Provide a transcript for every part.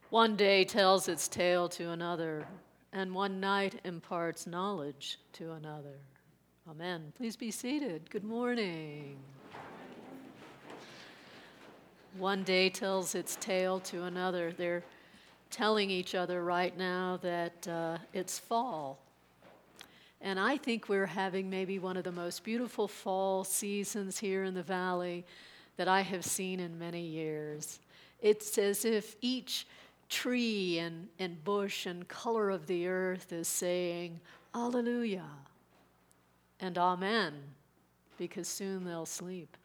One day tells its tale to another, and one night imparts knowledge to another. Amen. Please be seated. Good morning. One day tells its tale to another. They're telling each other right now that it's fall. And I think we're having maybe one of the most beautiful fall seasons here in the valley that I have seen in many years. It's as if each tree and bush and color of the earth is saying, Alleluia and Amen, because soon they'll sleep.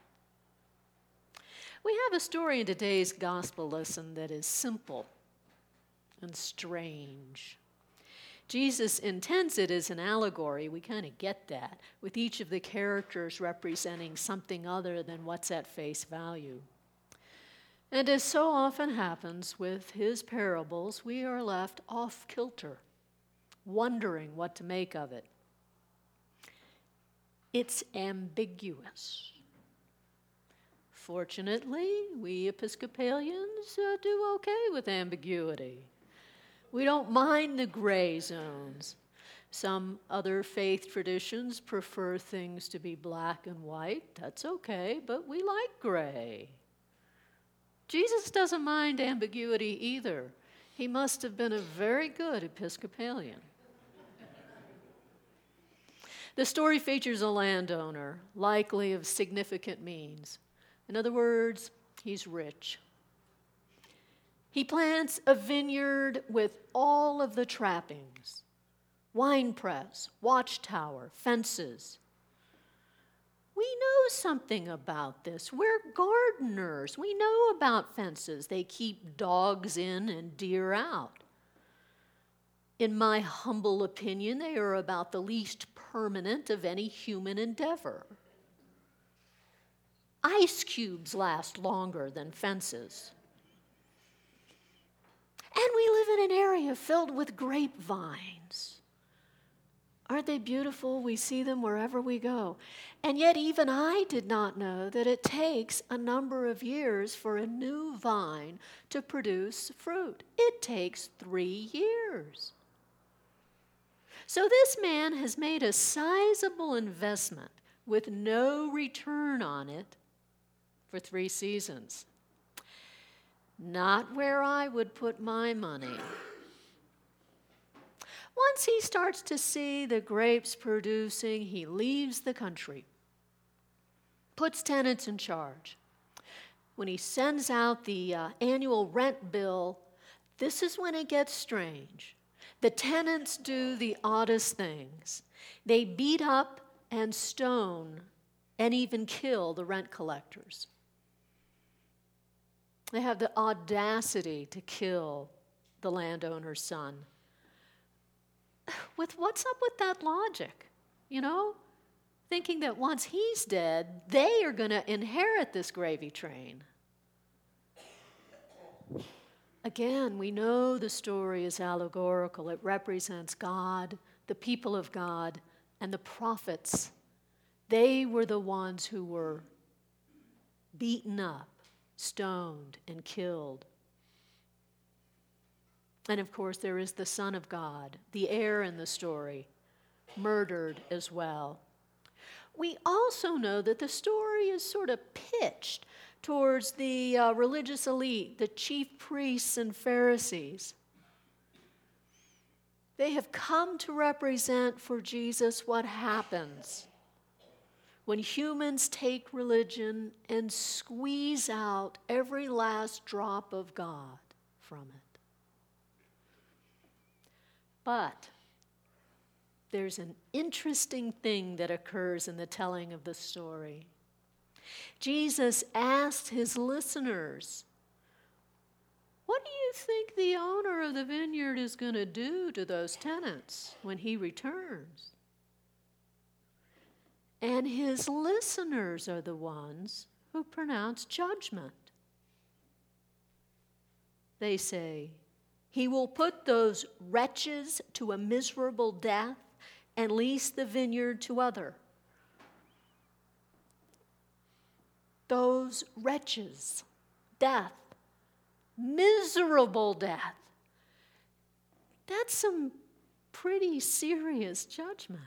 We have a story in today's gospel lesson that is simple and strange. Jesus intends it as an allegory. We kind of get that, with each of the characters representing something other than what's at face value. And as so often happens with his parables, we are left off kilter, wondering what to make of it. It's ambiguous. Fortunately, we Episcopalians do okay with ambiguity. We don't mind the gray zones. Some other faith traditions prefer things to be black and white. That's okay, but we like gray. Jesus doesn't mind ambiguity either. He must have been a very good Episcopalian. The story features a landowner, likely of significant means. In other words, he's rich. He plants a vineyard with all of the trappings: wine press, watchtower, fences. We know something about this. We're gardeners. We know about fences. They keep dogs in and deer out. In my humble opinion, they are about the least permanent of any human endeavor. Ice cubes last longer than fences. And we live in an area filled with grapevines. Aren't they beautiful? We see them wherever we go. And yet even I did not know that it takes a number of years for a new vine to produce fruit. It takes 3 years. So this man has made a sizable investment with no return on it for 3 seasons. Not where I would put my money. Once he starts to see the grapes producing, he leaves the country, puts tenants in charge. When he sends out the annual rent bill, this is when it gets strange. The tenants do the oddest things. They beat up and stone and even kill the rent collectors. They have the audacity to kill the landowner's son. What's up with that logic? Thinking that once he's dead, they are going to inherit this gravy train. Again, we know the story is allegorical. It represents God, the people of God, and the prophets. They were the ones who were beaten up, stoned, and killed. And of course, there is the Son of God, the heir in the story, murdered as well. We also know that the story is sort of pitched towards the religious elite, the chief priests and Pharisees. They have come to represent for Jesus what happens when humans take religion and squeeze out every last drop of God from it. But there's an interesting thing that occurs in the telling of the story. Jesus asked his listeners, "What do you think the owner of the vineyard is going to do to those tenants when he returns?" And his listeners are the ones who pronounce judgment. They say, "He will put those wretches to a miserable death and lease the vineyard to other." Those wretches, death, miserable death. That's some pretty serious judgment.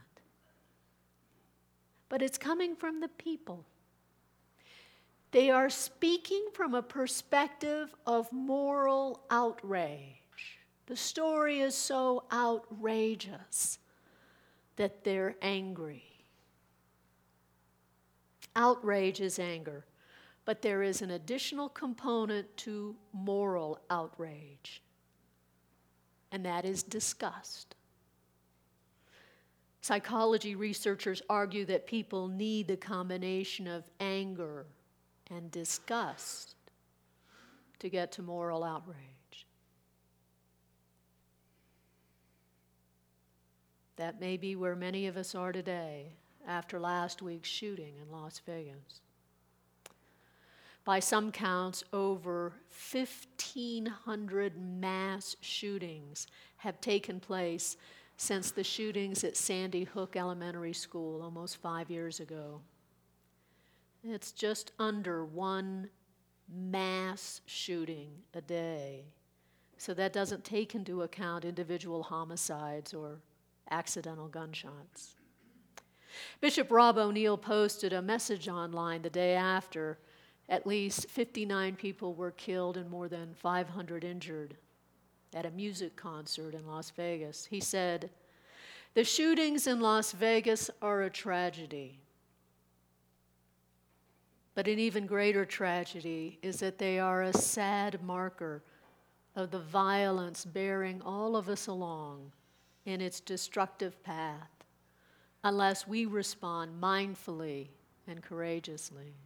But it's coming from the people. They are speaking from a perspective of moral outrage. The story is so outrageous that they're angry. Outrage is anger, but there is an additional component to moral outrage, and that is disgust. Psychology researchers argue that people need the combination of anger and disgust to get to moral outrage. That may be where many of us are today after last week's shooting in Las Vegas. By some counts, over 1,500 mass shootings have taken place since the shootings at Sandy Hook Elementary School almost 5 years ago. It's just under one mass shooting a day. So that doesn't take into account individual homicides or accidental gunshots. Bishop Rob O'Neill posted a message online the day after. At least 59 people were killed and more than 500 injured at a music concert in Las Vegas. He said, "The shootings in Las Vegas are a tragedy. But an even greater tragedy is that they are a sad marker of the violence bearing all of us along in its destructive path, unless we respond mindfully and courageously."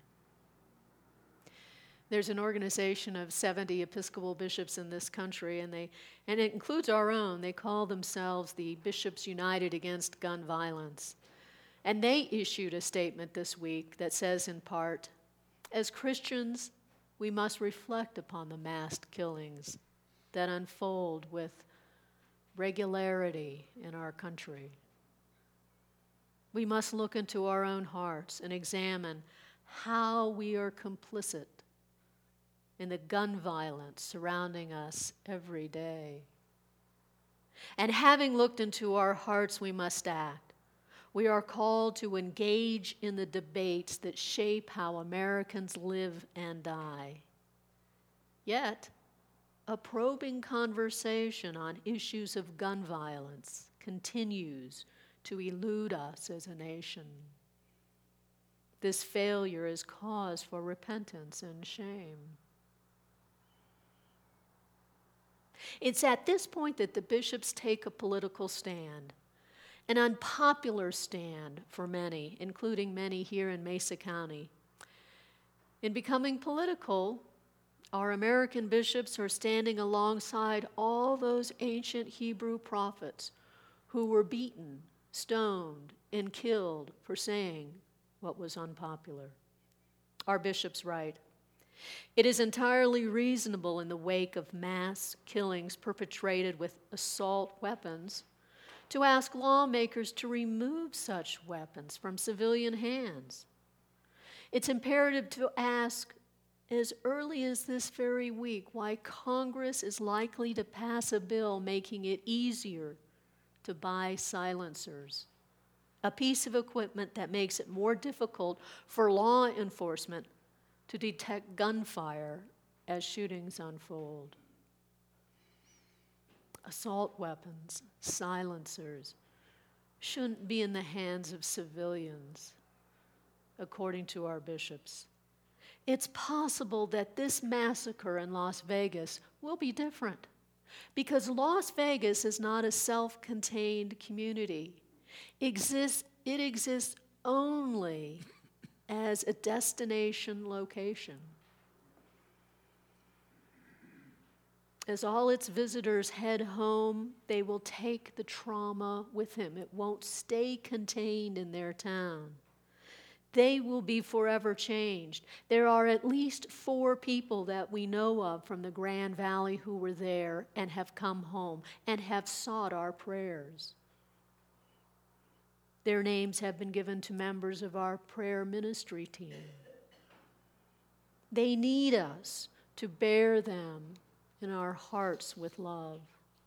There's an organization of 70 Episcopal bishops in this country, and it includes our own. They call themselves the Bishops United Against Gun Violence. And they issued a statement this week that says in part, "As Christians, we must reflect upon the mass killings that unfold with regularity in our country. We must look into our own hearts and examine how we are complicit in the gun violence surrounding us every day. And having looked into our hearts, we must act. We are called to engage in the debates that shape how Americans live and die. Yet, a probing conversation on issues of gun violence continues to elude us as a nation. This failure is cause for repentance and shame. It's at this point that the bishops take a political stand, an unpopular stand for many, including many here in Mesa County. In becoming political, our American bishops are standing alongside all those ancient Hebrew prophets who were beaten, stoned, and killed for saying what was unpopular. Our bishops write, "It is entirely reasonable in the wake of mass killings perpetrated with assault weapons to ask lawmakers to remove such weapons from civilian hands. It's imperative to ask as early as this very week why Congress is likely to pass a bill making it easier to buy silencers, a piece of equipment that makes it more difficult for law enforcement to detect gunfire as shootings unfold. Assault weapons, silencers, shouldn't be in the hands of civilians, according to our bishops. It's possible that this massacre in Las Vegas will be different, because Las Vegas is not a self-contained community. It exists only as a destination location. As all its visitors head home, they will take the trauma with them. It won't stay contained in their town. They will be forever changed. There are at least 4 people that we know of from the Grand Valley who were there and have come home and have sought our prayers. Their names have been given to members of our prayer ministry team. They need us to bear them in our hearts with love.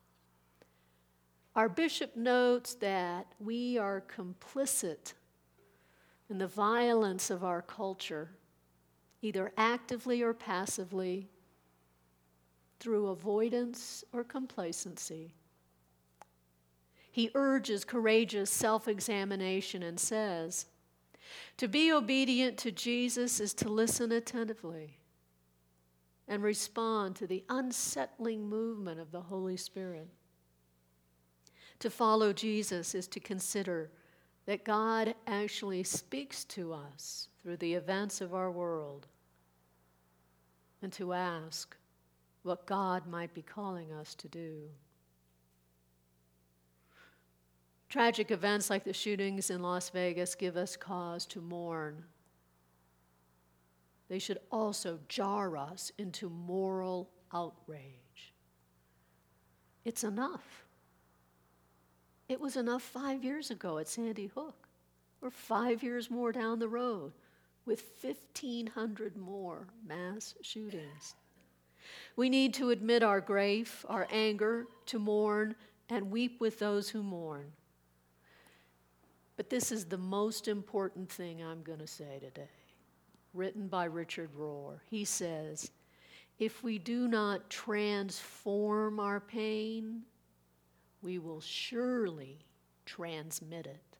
Our bishop notes that we are complicit in the violence of our culture, either actively or passively, through avoidance or complacency. He urges courageous self-examination and says, to be obedient to Jesus is to listen attentively and respond to the unsettling movement of the Holy Spirit. To follow Jesus is to consider that God actually speaks to us through the events of our world, and to ask what God might be calling us to do. Tragic events like the shootings in Las Vegas give us cause to mourn. They should also jar us into moral outrage. It's enough. It was enough 5 years ago at Sandy Hook. We're 5 years more down the road with 1,500 more mass shootings. We need to admit our grief, our anger, to mourn and weep with those who mourn. But this is the most important thing I'm going to say today, written by Richard Rohr. He says, if we do not transform our pain, we will surely transmit it.